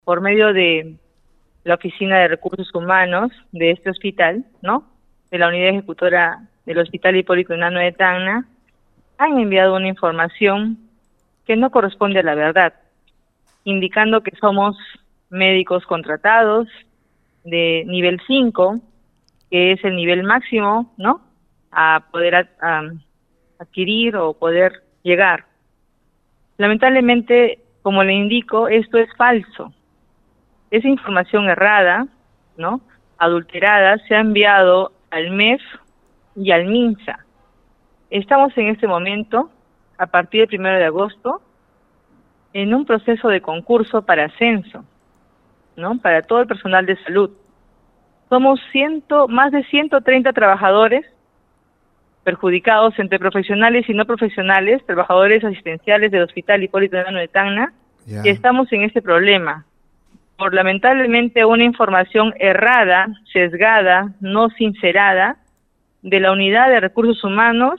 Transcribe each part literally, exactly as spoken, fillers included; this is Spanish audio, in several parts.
por medio de la Oficina de Recursos Humanos de este hospital, ¿no?, de la unidad ejecutora del Hospital Hipólito Unanue de Tacna, han enviado una información que no corresponde a la verdad, indicando que somos médicos contratados de nivel cinco, que es el nivel máximo, ¿no?, a poder a, a adquirir o poder llegar. Lamentablemente, como le indico, esto es falso. Esa información errada, ¿no?, adulterada, se ha enviado al M E F y al MINSA. Estamos en este momento, a partir del primero de agosto, en un proceso de concurso para ascenso, ¿no?, para todo el personal de salud. Somos ciento, más de ciento treinta trabajadores perjudicados entre profesionales y no profesionales, trabajadores asistenciales del Hospital Hipólito Unanue de Tacna, Ya. y estamos en este problema por lamentablemente una información errada, sesgada, no sincerada, de la Unidad de Recursos Humanos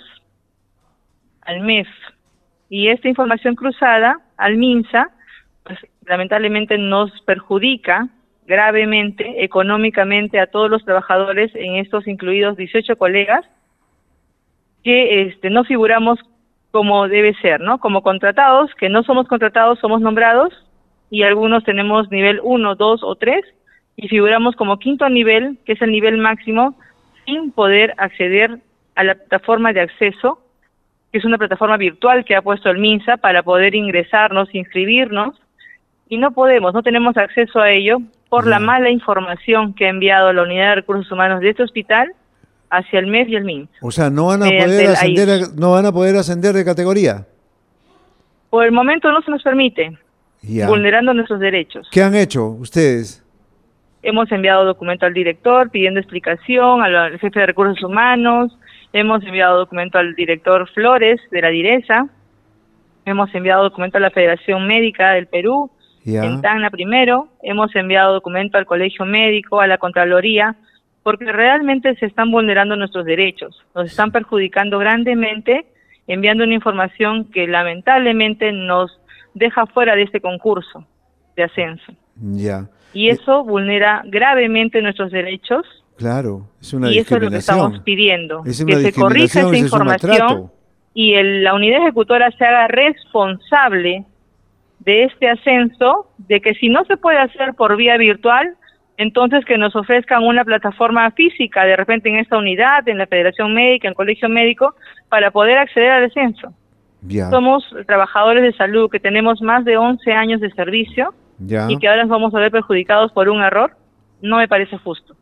al M E F, y esta información cruzada al MINSA, pues lamentablemente nos perjudica gravemente económicamente a todos los trabajadores, en estos incluidos dieciocho colegas, que este, no figuramos como debe ser, ¿no?, como contratados, que no somos contratados, somos nombrados, y algunos tenemos nivel uno, dos o tres, y figuramos como quinto nivel, que es el nivel máximo, sin poder acceder a la plataforma de acceso, que es una plataforma virtual que ha puesto el MINSA para poder ingresarnos, inscribirnos, y no podemos, no tenemos acceso a ello por la mala información que ha enviado la Unidad de Recursos Humanos de este hospital hacia el M E F y el MINSA. O sea, no van a mediante poder el ascender, A I R. a- no van a poder ascender de categoría. Por el momento no se nos permite, Ya. vulnerando nuestros derechos. ¿Qué han hecho ustedes? Hemos enviado documento al director pidiendo explicación, al, al jefe de recursos humanos, hemos enviado documento al director Flores de la DIRESA, hemos enviado documento a la Federación Médica del Perú, Ya. en Tacna primero, hemos enviado documento al Colegio Médico, a la Contraloría, porque realmente se están vulnerando nuestros derechos, nos están perjudicando grandemente, enviando una información que lamentablemente nos deja fuera de este concurso de ascenso. Ya. Y eso vulnera gravemente nuestros derechos, Claro, es una y eso es lo que estamos discriminación. pidiendo, Es una que se corrija discriminación, esa ese es un información maltrato. y el, la unidad ejecutora se haga responsable de este ascenso, de que si no se puede hacer por vía virtual, entonces que nos ofrezcan una plataforma física, de repente en esta unidad, en la Federación Médica, en el Colegio Médico, para poder acceder al ascenso. Ya. Somos trabajadores de salud que tenemos más de once años de servicio Ya. y que ahora nos vamos a ver perjudicados por un error, no me parece justo.